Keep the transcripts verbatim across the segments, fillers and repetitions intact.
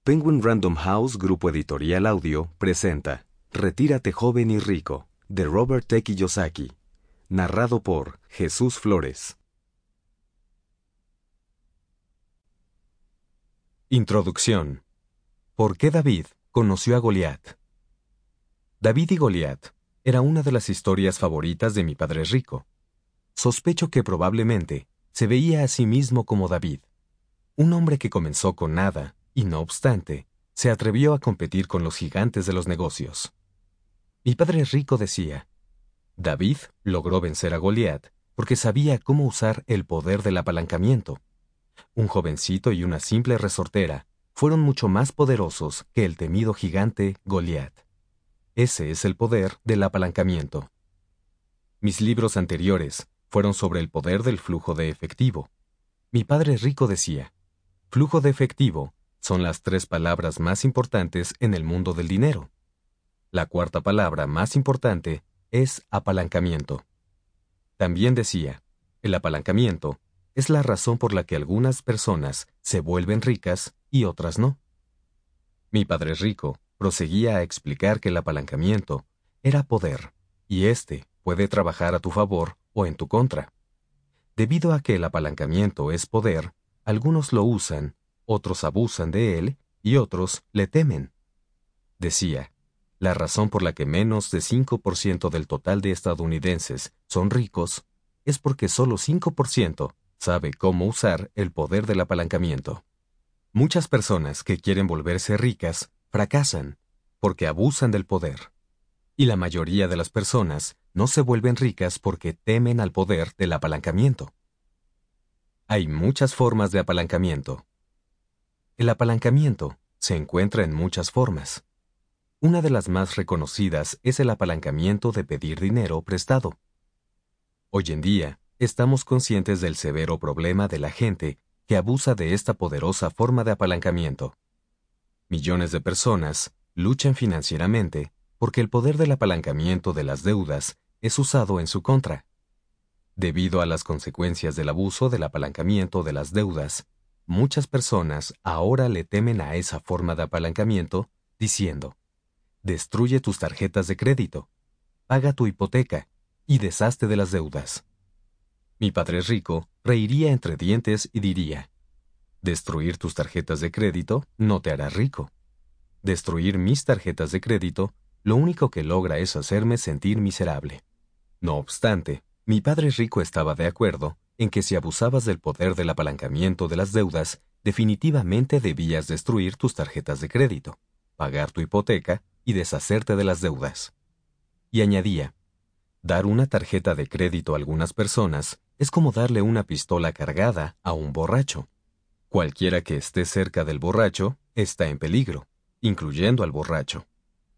Penguin Random House Grupo Editorial Audio presenta Retírate joven y rico, de Robert T. Kiyosaki, narrado por Jesús Flores. Introducción. ¿Por qué David conoció a Goliat? David y Goliat era una de las historias favoritas de mi padre rico. Sospecho que probablemente se veía a sí mismo como David, un hombre que comenzó con nada y, no obstante, se atrevió a competir con los gigantes de los negocios. Mi padre rico decía, David logró vencer a Goliat porque sabía cómo usar el poder del apalancamiento. Un jovencito y una simple resortera fueron mucho más poderosos que el temido gigante Goliat. Ese es el poder del apalancamiento. Mis libros anteriores fueron sobre el poder del flujo de efectivo. Mi padre rico decía, flujo de efectivo son las tres palabras más importantes en el mundo del dinero. La cuarta palabra más importante es apalancamiento. También decía, el apalancamiento es la razón por la que algunas personas se vuelven ricas y otras no. Mi padre rico proseguía a explicar que el apalancamiento era poder, y éste puede trabajar a tu favor o en tu contra. Debido a que el apalancamiento es poder, algunos lo usan, otros abusan de él y otros le temen. Decía, la razón por la que menos de cinco por ciento del total de estadounidenses son ricos es porque solo cinco por ciento sabe cómo usar el poder del apalancamiento. Muchas personas que quieren volverse ricas fracasan porque abusan del poder. Y la mayoría de las personas no se vuelven ricas porque temen al poder del apalancamiento. Hay muchas formas de apalancamiento. El apalancamiento se encuentra en muchas formas. Una de las más reconocidas es el apalancamiento de pedir dinero prestado. Hoy en día, estamos conscientes del severo problema de la gente que abusa de esta poderosa forma de apalancamiento. Millones de personas luchan financieramente porque el poder del apalancamiento de las deudas es usado en su contra. Debido a las consecuencias del abuso del apalancamiento de las deudas, muchas personas ahora le temen a esa forma de apalancamiento, diciendo, destruye tus tarjetas de crédito, paga tu hipoteca y deshazte de las deudas. Mi padre rico reiría entre dientes y diría, destruir tus tarjetas de crédito no te hará rico. Destruir mis tarjetas de crédito lo único que logra es hacerme sentir miserable. No obstante, mi padre rico estaba de acuerdo en que si abusabas del poder del apalancamiento de las deudas, definitivamente debías destruir tus tarjetas de crédito, pagar tu hipoteca y deshacerte de las deudas. Y añadía, dar una tarjeta de crédito a algunas personas es como darle una pistola cargada a un borracho. Cualquiera que esté cerca del borracho está en peligro, incluyendo al borracho.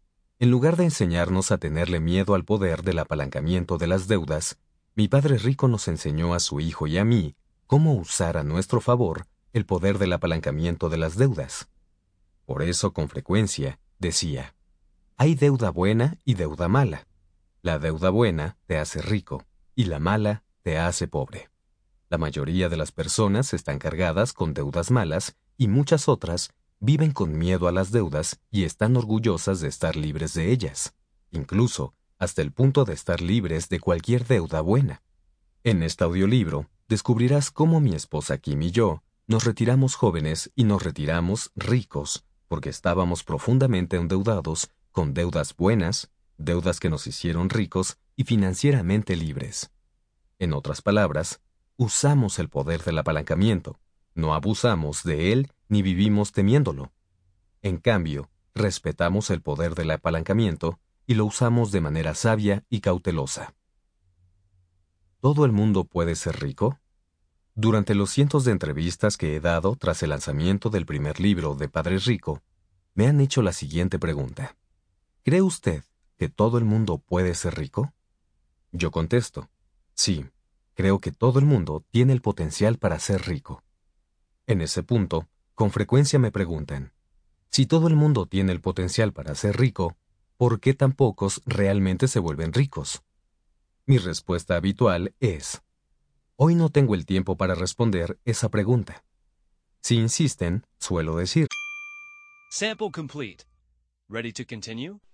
En lugar de enseñarnos a tenerle miedo al poder del apalancamiento de las deudas, mi padre rico nos enseñó a su hijo y a mí cómo usar a nuestro favor el poder del apalancamiento de las deudas. Por eso, con frecuencia, decía, hay deuda buena y deuda mala. La deuda buena te hace rico y la mala te hace pobre. La mayoría de las personas están cargadas con deudas malas y muchas otras viven con miedo a las deudas y están orgullosas de estar libres de ellas, incluso hasta el punto de estar libres de cualquier deuda buena. En este audiolibro descubrirás cómo mi esposa Kim y yo nos retiramos jóvenes y nos retiramos ricos porque estábamos profundamente endeudados con deudas buenas, deudas que nos hicieron ricos y financieramente libres. En otras palabras, usamos el poder del apalancamiento, no abusamos de él ni vivimos temiéndolo. En cambio, respetamos el poder del apalancamiento y lo usamos de manera sabia y cautelosa. ¿Todo el mundo puede ser rico? Durante los cientos de entrevistas que he dado tras el lanzamiento del primer libro de Padre Rico, me han hecho la siguiente pregunta. ¿Cree usted que todo el mundo puede ser rico? Yo contesto, sí, creo que todo el mundo tiene el potencial para ser rico. En ese punto, con frecuencia me preguntan, si todo el mundo tiene el potencial para ser rico, ¿por qué tan pocos realmente se vuelven ricos? Mi respuesta habitual es, hoy no tengo el tiempo para responder esa pregunta. Si insisten, suelo decir, Sample complete. Ready to continue?